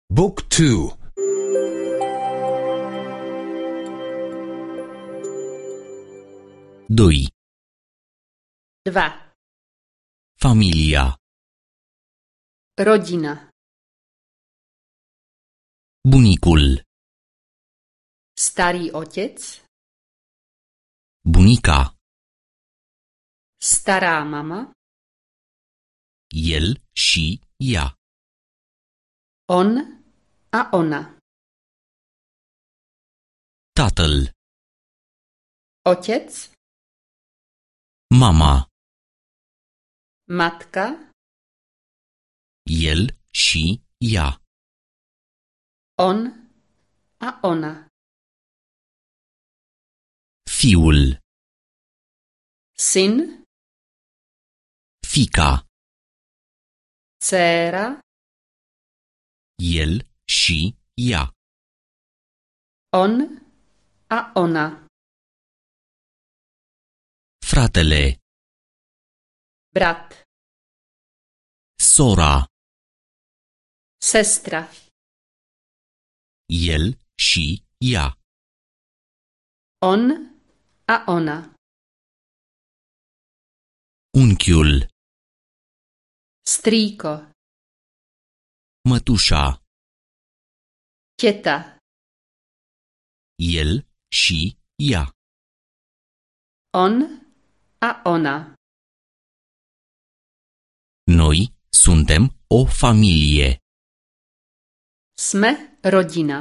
Book 2. 2. 2. Familia. Rodina. Bunicul. Starý otec. Bunica. Stará mama. El și ea. On a ona. Tatăl. Otec. Mama. Matka. El și ea. On a ona. Fiul. Syn. Fica. Dcéra. El și ea. On a ona. Fratele. Brat. Sora. Sestra. El și ea. On a ona. Unchiul. Strýko. Mătușa. Teta. El și ea. On a ona. Noi suntem o familie. Sme rodina.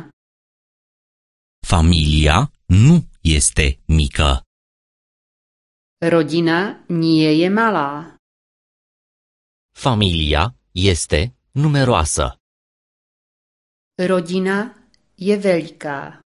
Familia nu este mică. Rodina nie je malá. Familia este numeroasă. Rodina je veľká.